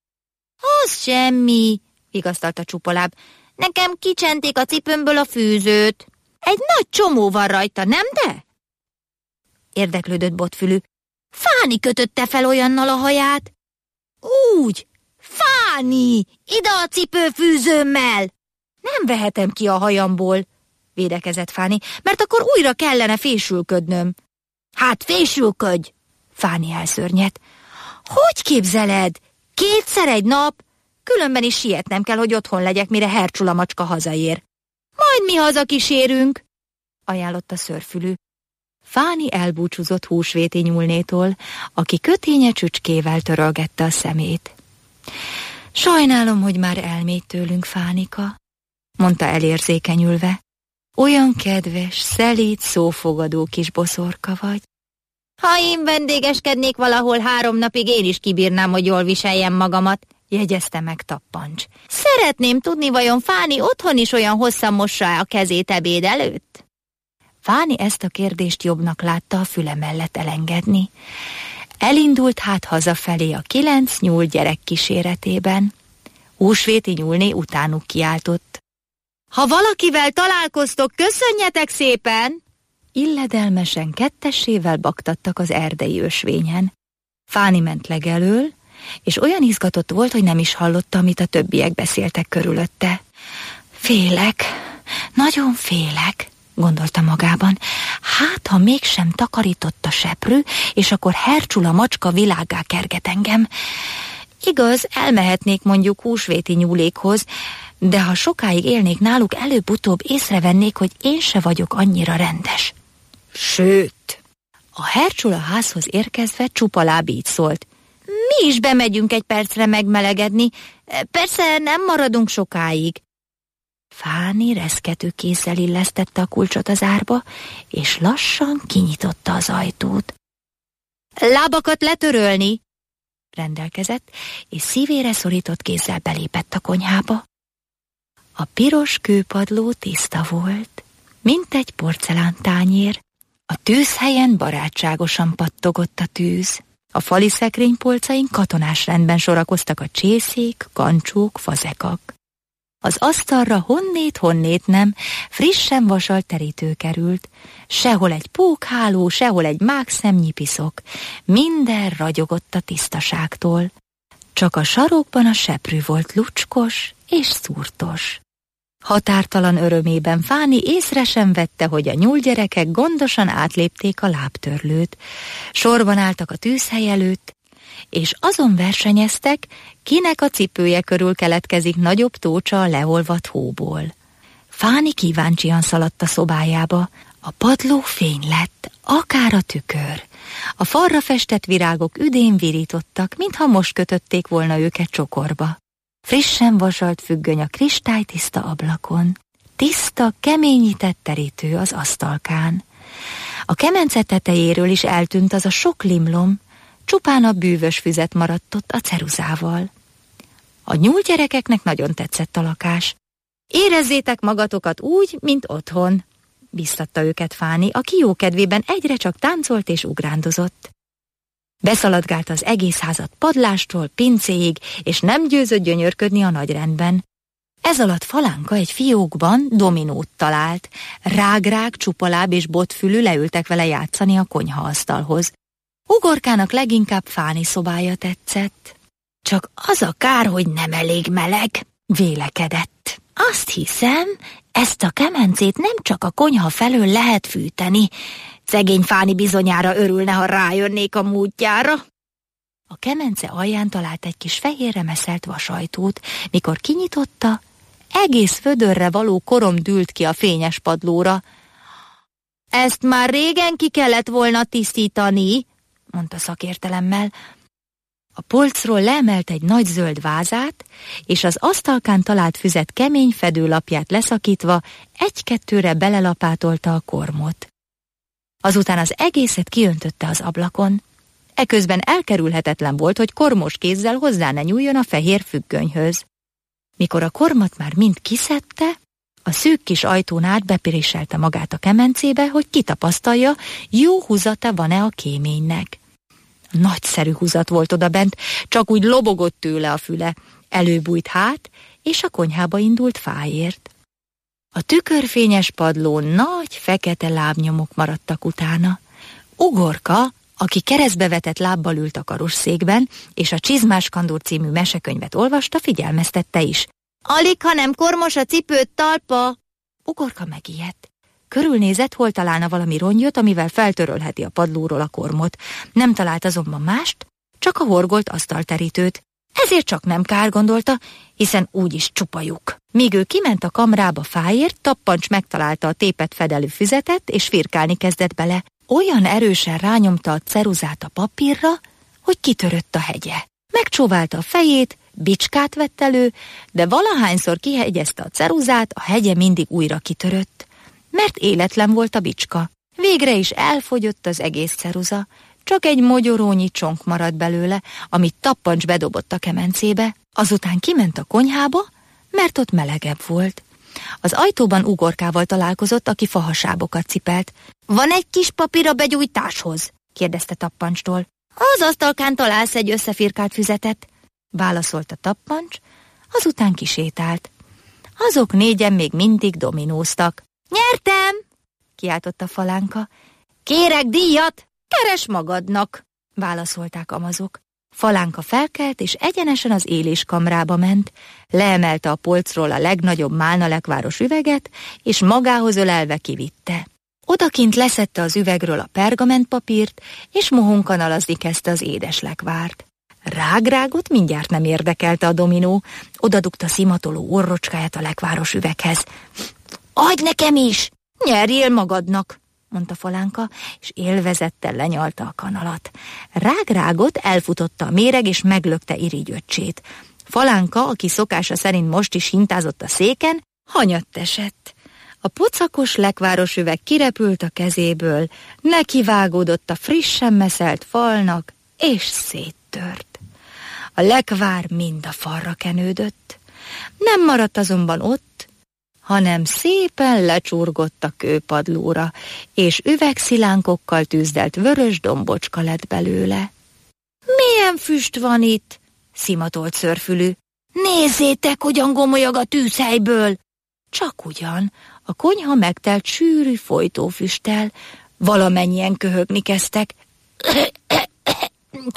Az semmi, vigasztalta Csupaláb. Nekem kicsenték a cipőmből a fűzőt. Egy nagy csomó van rajta, nem de? Érdeklődött Botfülű. Fáni kötötte fel olyannal a haját. Úgy, Fáni, ide a cipőfűzőmmel. Nem vehetem ki a hajamból, védekezett Fáni, mert akkor újra kellene fésülködnöm. Hát fésülködj, Fáni elszörnyedt. Hogy képzeled? 2-szer egy nap? Különben is sietnem kell, hogy otthon legyek, mire Hercsula macska hazaér. Majd mi hazakísérünk, ajánlotta Szőrfülű. Fáni elbúcsúzott húsvéti nyúlnétól, aki köténye csücskével törölgette a szemét. Sajnálom, hogy már elmégy tőlünk, Fánika, mondta elérzékenyülve. Olyan kedves, szelíd, szófogadó kis boszorka vagy. Ha én vendégeskednék valahol 3 napig, én is kibírnám, hogy jól viseljem magamat, jegyezte meg Tappancs. Szeretném tudni, vajon Fáni otthon is olyan hosszan mossa a kezét ebéd előtt? Fáni ezt a kérdést jobbnak látta a füle mellett elengedni. Elindult hát hazafelé a 9 nyúl gyerek kíséretében. Húsvéti nyúlné utánuk kiáltott. Ha valakivel találkoztok, köszönjetek szépen! Illedelmesen kettessével baktattak az erdei ösvényen. Fáni ment legelől, és olyan izgatott volt, hogy nem is hallotta, amit a többiek beszéltek körülötte. Félek, nagyon félek, gondolta magában. Hát, ha mégsem takarított a seprű, és akkor Hercsula macska világgá kerget engem. Igaz, elmehetnék mondjuk húsvéti nyúlékhoz, de ha sokáig élnék náluk, előbb-utóbb észrevennék, hogy én se vagyok annyira rendes. Sőt, a Hercsula házhoz érkezve Csupaláb így szólt. Mi is bemegyünk egy percre megmelegedni, persze nem maradunk sokáig. Fáni reszkető kézzel illesztette a kulcsot az árba, és lassan kinyitotta az ajtót. Lábakat letörölni, rendelkezett, és szívére szorított kézzel belépett a konyhába. A piros kőpadló tiszta volt, mint egy porcelántányér. A tűzhelyen barátságosan pattogott a tűz. A fali szekrénypolcain katonás rendben sorakoztak a csészék, kancsók, fazekak. Az asztalra honnét nem, frissen vasalt terítő került. Sehol egy pókháló, sehol egy mákszemnyi piszok. Minden ragyogott a tisztaságtól. Csak a sarokban a seprű volt lucskos és szúrtos. Határtalan örömében Fáni észre sem vette, hogy a nyúlgyerekek gondosan átlépték a lábtörlőt. Sorban álltak a tűzhely előtt, és azon versenyeztek, kinek a cipője körül keletkezik nagyobb tócsa a leolvadt hóból. Fáni kíváncsian szaladt a szobájába. A padló fény lett, akár a tükör. A falra festett virágok üdén virítottak, mintha most kötötték volna őket csokorba. Frissen vasalt függöny a kristálytiszta ablakon. Tiszta, keményített terítő az asztalkán. A kemence tetejéről is eltűnt az a sok limlom, csupán a bűvös füzet maradt ott a ceruzával. A nyúlgyerekeknek nagyon tetszett a lakás. Érezzétek magatokat úgy, mint otthon, biztatta őket Fáni, aki jókedvében egyre csak táncolt és ugrándozott. Beszaladgált az egész házat padlástól pincéig, és nem győzött gyönyörködni a nagyrendben. Ez alatt Falánka egy fiókban dominót talált. Rágrág, csupaláb és botfülű leültek vele játszani a konyhaasztalhoz. Ugorkának leginkább Fáni szobája tetszett. Csak az a kár, hogy nem elég meleg, vélekedett. Azt hiszem, ezt a kemencét nem csak a konyha felől lehet fűteni. Szegény Fáni bizonyára örülne, ha rájönnék a múltjára. A kemence alján talált egy kis fehérre meszelt vasajtót, mikor kinyitotta, egész födörre való korom dűlt ki a fényes padlóra. Ezt már régen ki kellett volna tisztítani, mondta szakértelemmel. A polcról leemelt egy nagy zöld vázát, és az asztalkán talált füzet kemény fedőlapját leszakítva egy-kettőre belelapátolta a kormot. Azután az egészet kiöntötte az ablakon. Eközben elkerülhetetlen volt, hogy kormos kézzel hozzá ne nyúljon a fehér függönyhöz. Mikor a kormot már mind kiszedte, a szűk kis ajtón át bepiréselte magát a kemencébe, hogy kitapasztalja, jó húzata van-e a kéménynek. Nagyszerű húzat volt odabent, csak úgy lobogott tőle a füle. Előbújt hát, és a konyhába indult fáért. A tükörfényes padlón nagy, fekete lábnyomok maradtak utána. Ugorka, aki keresztbe vetett lábbal ült a karosszékben, és a Csizmás Kandúr című mesekönyvet olvasta, figyelmeztette is. Alig, ha nem kormos a cipőt talpa! Ugorka megijedt. Körülnézett, hol találna valami rongyot, amivel feltörölheti a padlóról a kormot. Nem talált azonban mást, csak a horgolt asztalterítőt. Ezért csak nem kár, gondolta, hiszen úgyis csupa lyuk. Míg ő kiment a kamrába fáért, Tappancs megtalálta a tépet fedelű füzetet, és firkálni kezdett bele. Olyan erősen rányomta a ceruzát a papírra, hogy kitörött a hegye. Megcsóválta a fejét, bicskát vett elő, de valahányszor kihegyezte a ceruzát, a hegye mindig újra kitörött, mert életlen volt a bicska. Végre is elfogyott az egész ceruza, csak egy mogyorónyi csonk maradt belőle, amit Tappancs bedobott a kemencébe, azután kiment a konyhába, mert ott melegebb volt. Az ajtóban Ugorkával találkozott, aki fahasábokat cipelt. Van egy kis papír a begyújtáshoz? kérdezte Tappancstól. Az asztalkán találsz egy összefirkált füzetet, válaszolta Tappancs, azután kisétált. Azok négyen még mindig dominóztak. Nyertem! kiáltotta Falánka. Kérek díjat! Keres magadnak! válaszolták amazok. Falánka felkelt, és egyenesen az éléskamrába ment, leemelte a polcról a legnagyobb málnalekváros üveget, és magához ölelve kivitte. Odakint leszedte az üvegről a pergamentpapírt, és mohonkanalazni kezdte az édes lekvárt. Rágrágot mindjárt nem érdekelte a dominó, odadugta szimatoló orrocskáját a lekváros üveghez. Adj nekem is! Nyerjél magadnak! mondta Falánka, és élvezettel lenyalta a kanalat. Rágrágot elfutotta a méreg, és meglökte irigyöccsét. Falánka, aki szokása szerint most is hintázott a széken, hanyatt esett. A pocakos lekváros üveg kirepült a kezéből, nekivágódott a frissen meszelt falnak, és széttört. A lekvár mind a falra kenődött. Nem maradt azonban ott, hanem szépen lecsurgott a kőpadlóra, és üvegszilánkokkal tűzdelt vörös dombocska lett belőle. Milyen füst van itt? szimatolt Szőrfülű. Nézzétek, hogyan gomolyog a tűzhelyből! Csak ugyan, a konyha megtelt sűrű folytófüsttel, valamennyien köhögni kezdtek.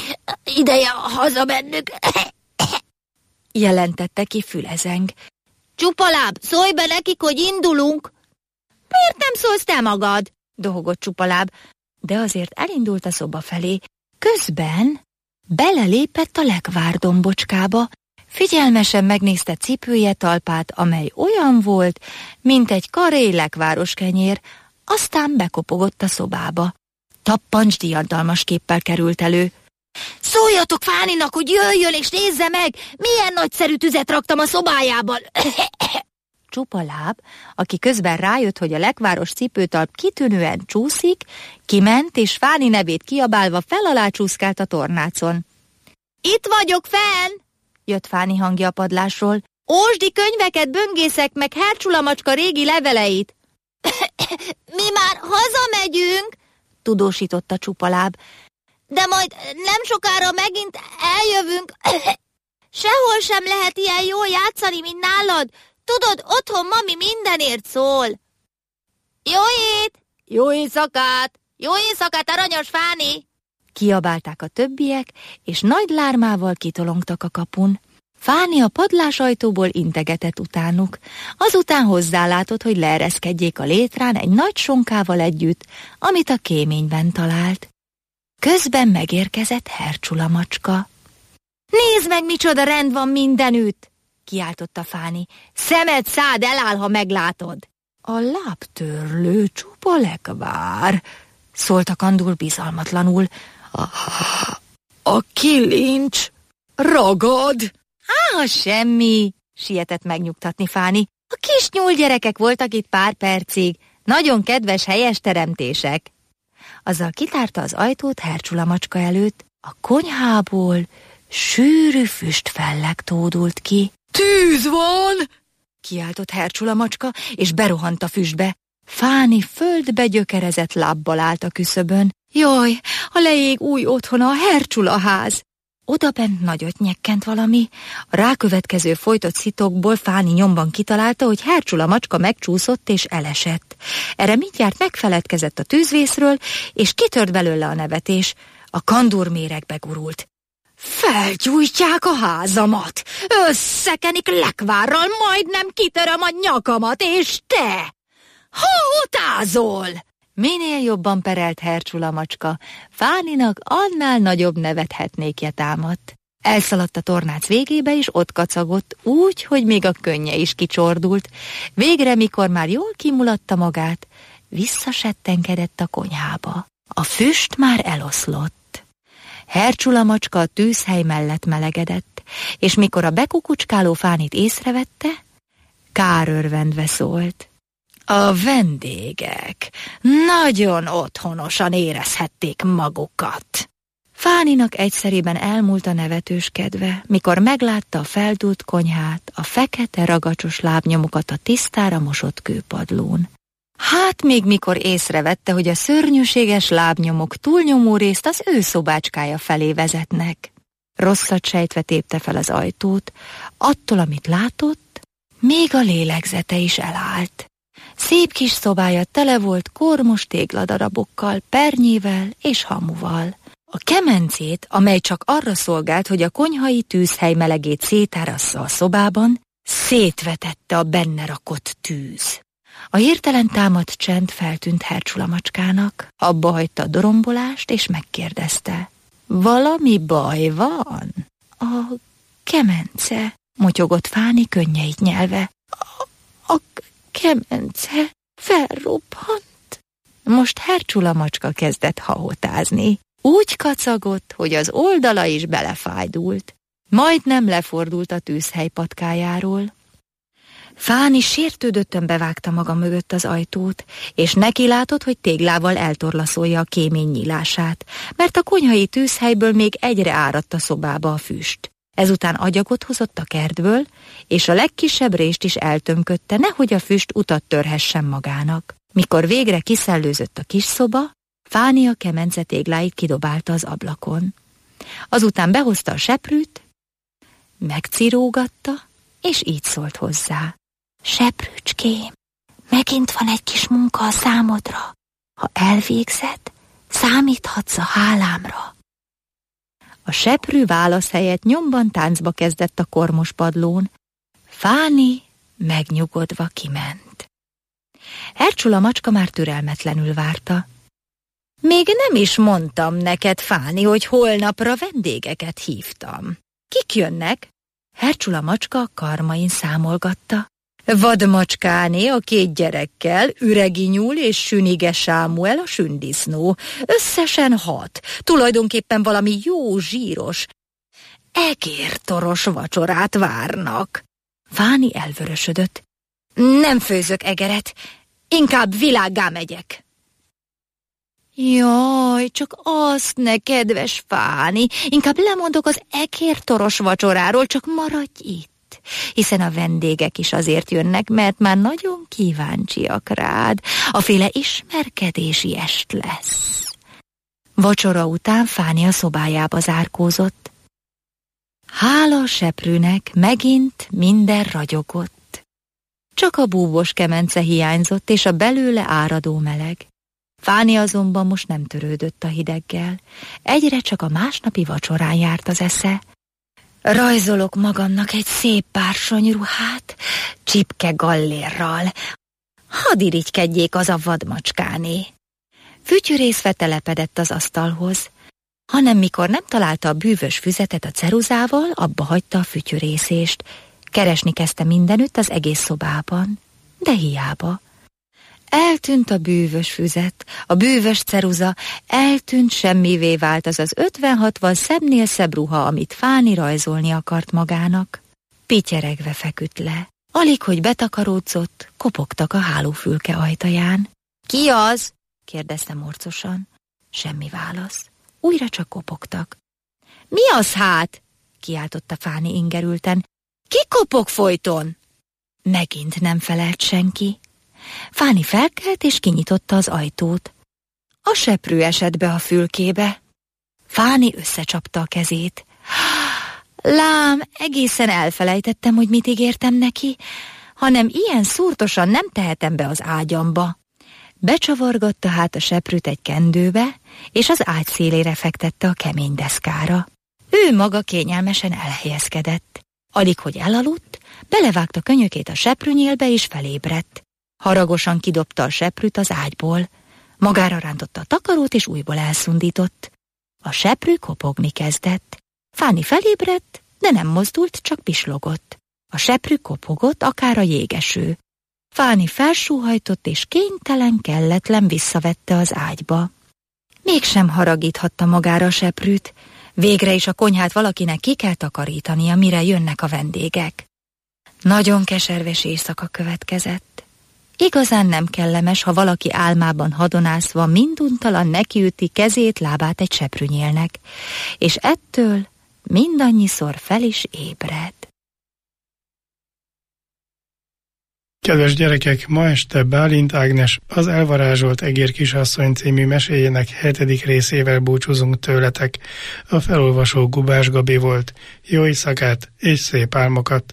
Ideje hazamennünk, jelentette ki Fülezeng. Csupaláb, szólj be nekik, hogy indulunk! Miért nem szólsz te magad? Dohogott Csupaláb, de azért elindult a szoba felé. Közben belelépett a lekvárdombocskába, figyelmesen megnézte cipője talpát, amely olyan volt, mint egy karé lekváros kenyér, aztán bekopogott a szobába. Tappancs diadalmas képpel került elő. Szóljatok Fáninak, hogy jöjjön és nézze meg, milyen nagyszerű tüzet raktam a szobájában. Csupaláb, aki közben rájött, hogy a lekváros cipőtalp kitűnően csúszik, kiment és Fáni nevét kiabálva fel-alá csúszkált a tornácon. Itt vagyok fenn, jött Fáni hangja a padlásról. Ósdi könyveket böngészek meg Hercsula macska régi leveleit. Mi már hazamegyünk, tudósította Csupaláb. De majd nem sokára megint eljövünk. Sehol sem lehet ilyen jól játszani, mint nálad. Tudod, otthon mami mindenért szól. Jó hét! Jó éjszakát! Jó éjszakát, aranyos Fáni! Kiabálták a többiek, és nagy lármával kitolongtak a kapun. Fáni a padlásajtóból integetett utánuk. Azután hozzálátott, hogy leereszkedjék a létrán egy nagy sonkával együtt, amit a kéményben talált. Közben megérkezett Hercsula macska. Nézd meg, micsoda rend van mindenütt! Kiáltotta Fáni. Szemed szád eláll, ha meglátod. A lábtörlő csupa lekvár, szólt a kandúr bizalmatlanul. A kilincs ragad. Á, semmi, sietett megnyugtatni Fáni. A kis nyúlgyerekek voltak itt pár percig. Nagyon kedves, helyes teremtések. Azzal kitárta az ajtót Hercsula macska előtt. A konyhából sűrű füstfelleg tódult ki. Tűz van! Kiáltott Hercsula macska, és berohant a füstbe. Fáni földbe gyökerezett lábbal állt a küszöbön. Jaj, a leég új otthona, a Hercsula ház! Odabent nagyot nyekkent valami. A rákövetkező folytott szitokból Fáni nyomban kitalálta, hogy Hercsula macska megcsúszott és elesett. Erre mindjárt megfeledkezett a tűzvészről, és kitört belőle a nevetés. A kandúr méregbe gurult. Felgyújtják a házamat, összekenik lekvárral, majdnem kitöröm a nyakamat, és te! Ha utázol! Minél jobban perelt Hercsula macska, Fáninak annál nagyobb nevethetnékje támadt. Elszaladt a tornác végébe, és ott kacagott, úgy, hogy még a könnye is kicsordult. Végre, mikor már jól kimulatta magát, visszasettenkedett a konyhába. A füst már eloszlott. Hercsula macska a tűzhely mellett melegedett, és mikor a bekukucskáló Fánit észrevette, kárörvendve szólt. A vendégek nagyon otthonosan érezhették magukat. Fáninak egyszerűen elmúlt a nevetős kedve, mikor meglátta a feldúlt konyhát, a fekete ragacsos lábnyomokat a tisztára mosott kőpadlón. Hát még mikor észrevette, hogy a szörnyűséges lábnyomok túlnyomó részt az ő szobácskája felé vezetnek. Rosszat sejtve tépte fel az ajtót, attól, amit látott, még a lélegzete is elállt. Szép kis szobája tele volt kormos tégladarabokkal, pernyével és hamuval. A kemencét, amely csak arra szolgált, hogy a konyhai tűzhely melegét szétárassza a szobában, szétvetette a benne rakott tűz. A hirtelen támadt csend feltűnt Hercsula macskának, abba hagyta a dorombolást, és megkérdezte. Valami baj van? A kemence, motyogott Fáni könnyeit nyelve. A kemence felrobbant. Most Hercsula macska kezdett hahotázni. Úgy kacagott, hogy az oldala is belefájdult. Majdnem lefordult a tűzhely patkájáról. Fáni sértődötten bevágta maga mögött az ajtót, és neki látott, hogy téglával eltorlaszolja a kémény nyílását, mert a konyhai tűzhelyből még egyre áradt a szobába a füst. Ezután agyagot hozott a kertből, és a legkisebb rést is eltömködte, nehogy a füst utat törhessen magának. Mikor végre kiszellőzött a kis szoba, Fáni a kemence tégláit kidobálta az ablakon. Azután behozta a seprűt, megcirógatta, és így szólt hozzá. Seprűcském, megint van egy kis munka a számodra. Ha elvégzed, számíthatsz a hálámra. A seprű válasz helyett nyomban táncba kezdett a kormos padlón. Fáni megnyugodva kiment. Hercsula macska már türelmetlenül várta. Még nem is mondtam neked, Fáni, hogy holnapra vendégeket hívtam. Kik jönnek? Hercsula macska karmain számolgatta. Vadmacskáné a 2 gyerekkel, Üregi Nyúl és Sünige Sámuel a sündisznó. Összesen 6. Tulajdonképpen valami jó zsíros, egértoros vacsorát várnak. Fáni elvörösödött. Nem főzök egeret, inkább világgá megyek. Jaj, csak azt ne, kedves Fáni, inkább lemondok az egértoros vacsoráról, csak maradj itt, hiszen a vendégek is azért jönnek, mert már nagyon kíváncsiak rád. Aféle ismerkedési est lesz. Vacsora után Fáni a szobájába zárkózott. Hála a seprűnek, megint minden ragyogott. Csak a búbos kemence hiányzott, és a belőle áradó meleg. Fáni azonban most nem törődött a hideggel. Egyre csak a másnapi vacsorán járt az esze. Rajzolok magamnak egy szép bársonyruhát, csipke gallérral. Hadd irigykedjék az a vadmacskáné. Fütyűrészve telepedett az asztalhoz, hanem mikor nem találta a bűvös füzetet a ceruzával, abba hagyta a fütyűrészést. Keresni kezdte mindenütt az egész szobában, de hiába. Eltűnt a bűvös füzet, a bűvös ceruza, eltűnt, semmivé vált az 50-60 szebbnél szebb ruha, amit Fáni rajzolni akart magának. Pityeregve feküdt le. Alig, hogy betakaródzott, kopogtak a hálófülke ajtaján. Ki az? kérdezte morcosan. Semmi válasz. Újra csak kopogtak. Mi az hát? Kiáltotta Fáni ingerülten. Ki kopog folyton? Megint nem felelt senki. Fáni felkelt és kinyitotta az ajtót. A seprű esett be a fülkébe. Fáni összecsapta a kezét. Lám, egészen elfelejtettem, hogy mit ígértem neki, hanem ilyen szúrtosan nem tehetem be az ágyamba. Becsavargatta hát a seprűt egy kendőbe, és az ágy szélére fektette a kemény deszkára. Ő maga kényelmesen elhelyezkedett. Alig, hogy elaludt, belevágta könyökét a seprűnyélbe, és felébredt. Haragosan kidobta a seprűt az ágyból. Magára rántotta a takarót, és újból elszundított. A seprű kopogni kezdett. Fáni felébredt, de nem mozdult, csak pislogott. A seprű kopogott, akár a jégeső. Fáni felsóhajtott, és kénytelen, kelletlen visszavette az ágyba. Mégsem haragíthatta magára a seprűt. Végre is a konyhát valakinek ki kell takarítania, mire jönnek a vendégek. Nagyon keserves éjszaka következett. Igazán nem kellemes, ha valaki álmában hadonászva minduntalan nekiüti kezét, lábát egy seprűnyélnek, és ettől mindannyiszor fel is ébred. Kedves gyerekek, ma este Bálint Ágnes az Elvarázsolt Egér kisasszony című meséjének 7. részével búcsúzunk tőletek. A felolvasó Gubás Gabi volt. Jó éjszakát és szép álmokat!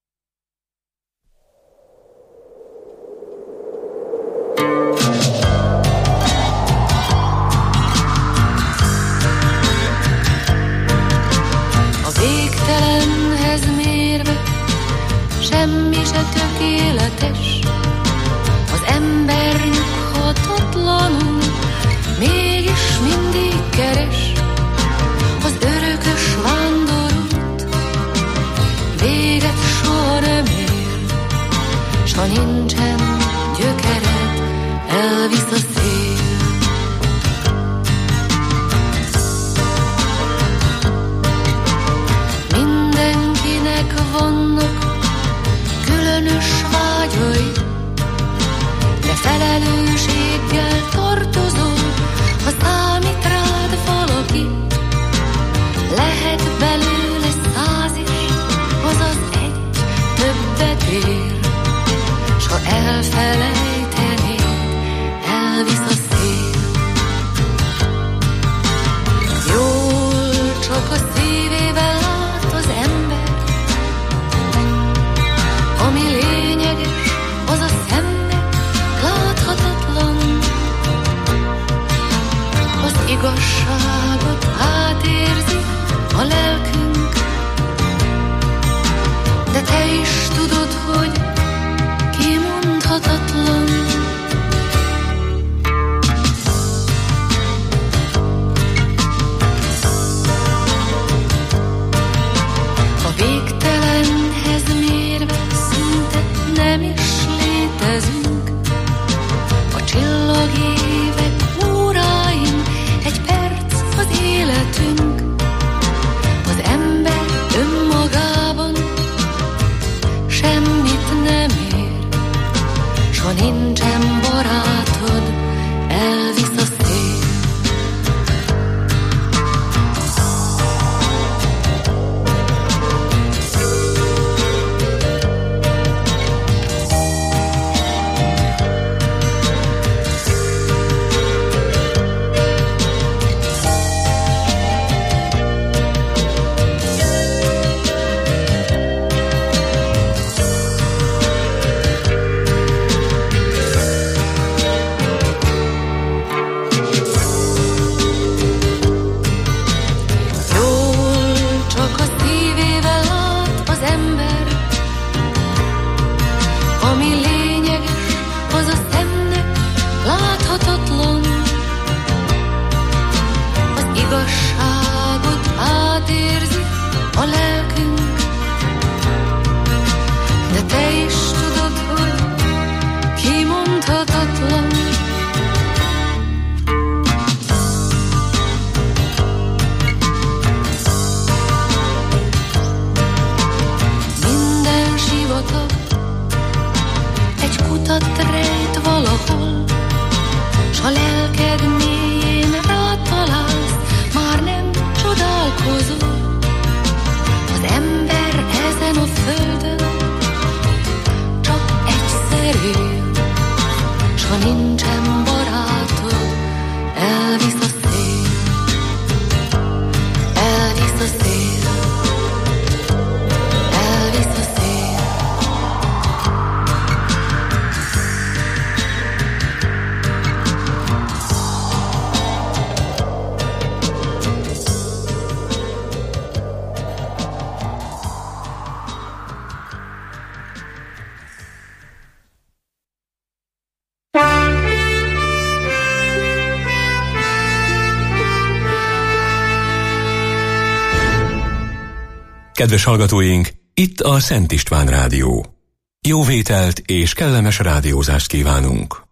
A végtelenhez mérve semmi se tökéletes, az ember nyughatatlanul mégis mindig keres, az örökös vándorút véget soha nem ér, s ha nincsen gyökered, elvisz a szél. Mindenkinek vannak különös vágyai, de felelősséggel tartozol, ha számít rád valaki. Lehet belőle 100 is, azaz egy többet ér, s ha elfelejtenéd, elvisz a szél. Jól csak a szívével lát az ember, ami lényeges, az a szemnek láthatatlan. Az igazságot átérzi a lelkünk, de te is tudod, hogy láthatatlan. A végtelenhez mérve szinte nem is létezünk. A csillagévek óráin egy perc az életünk. Az ember önmagában semmit nem ér, s ha nincsen barátod, elvisz a szél. Kedves hallgatóink, itt a Szent István Rádió. Jó vételt és kellemes rádiózást kívánunk!